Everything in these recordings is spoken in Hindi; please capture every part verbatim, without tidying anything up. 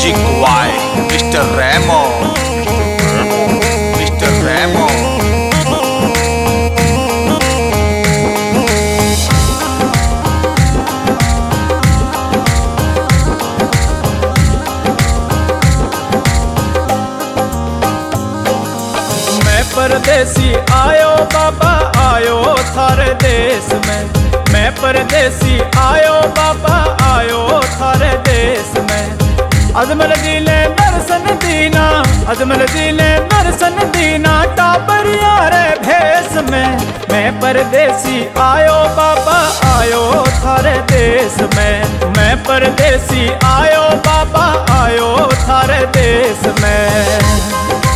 Music by mister Raimo, mister Raimo. मैं परदेसी आयो बाबा आयो थारे देश में, मैं परदेसी आयो बाबा आयो थारे देश में। अजमल जी ने दर्शन दीना, अजमल जी ने दर्शन दीना टाबरिया रे भेष में। मैं परदेसी आयो बाबा आयो थारे देश में, मैं परदेसी आयो बाबा आयो थारे देश में।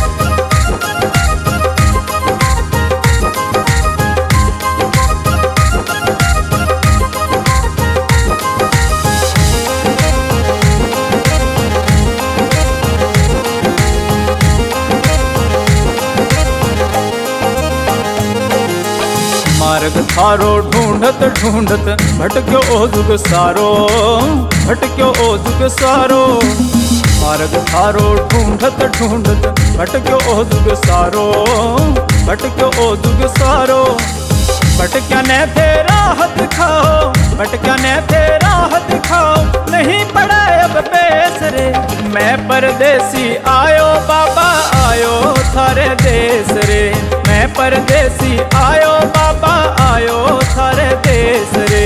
मार्ग थारो ढूंढत ढूंढत भटक्यो ओ जुग सारो, भटक्यो ओ जुग सारो। मार्ग थारो ढूंढत ढूंढत भटक्यो ओ जुग सारो, भटक्यो ओ जुग सारो। भटक्या ने थे राह दिखाओ, भटक्या ने थे राह दिखाओ, नहीं पड़ा अब पेश रे। मैं परदेसी आयो बाबा आयो थारे देश रे, मैं परदेसी आयो बाबा आयो थारे देश रे।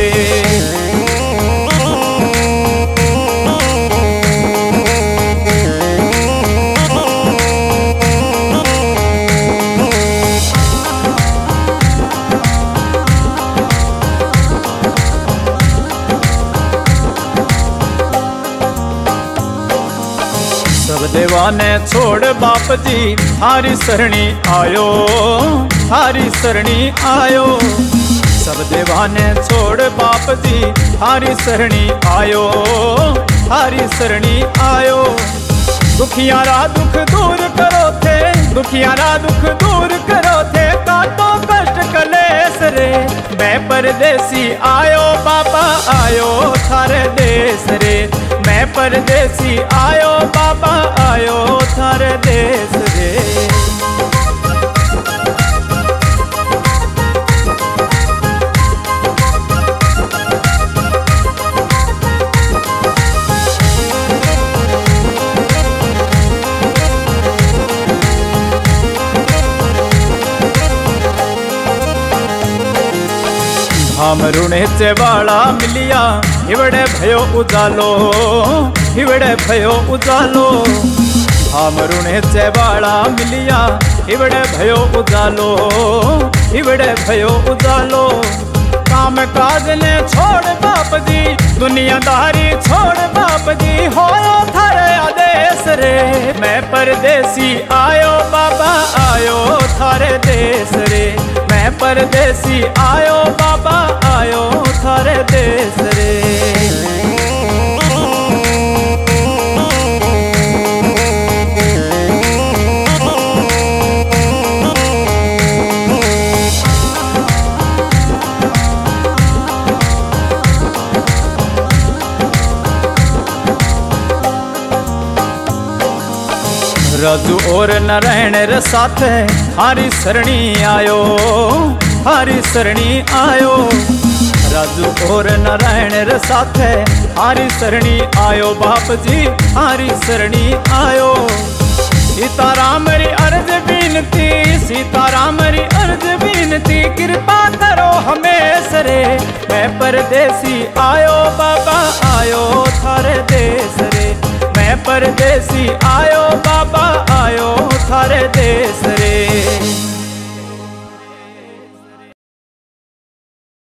सब देवाने छोड़ बाप जी थारी सरणी आयो, थारी सरणी आयो। सब देवाने छोड़ बाप जी थारी सरणी आयो, थारी सरणी आयो। दुखियारा दुख दूर करो थे, दुखियारा दुख दूर करो थे, काटो कष्ट कलेश रे। मैं परदेसी आयो बाबा आयो थारे देश रे, मैं परदेसी आयो बाबा आयो थारे देश रे। धाम रुणेचे वाला मिलिया, हिवड़े भयो उजालो, हिवड़े भयो उजालो। धाम रुणेचे वाला मिलिया, हिवड़े भयो उजालो, हिवड़े भयो उजालो। काम काज ने छोड़ बाप जी, दुनियादारी छोड़ बाप जी, होयो थारे आदेश रे। मैं परदेसी आयो बाबा आयो थारे देश रे, मैं परदेसी आयो बाबा आयो थारे देश रे। राजू और नारायण रे साथे हारी सरणी आयो, हारी सरणी आयो। राजू और नारायण रे साथे हारी सरणी आयो बाप जी, हारी सरणी आयो। सीताराम री अर्ज विनती, सीताराम री अर्ज विनती, कृपा करो हमेश रे। मैं परदेसी आयो बाबा आयो थारे देश रे, मैं परदेसी आयो बाबा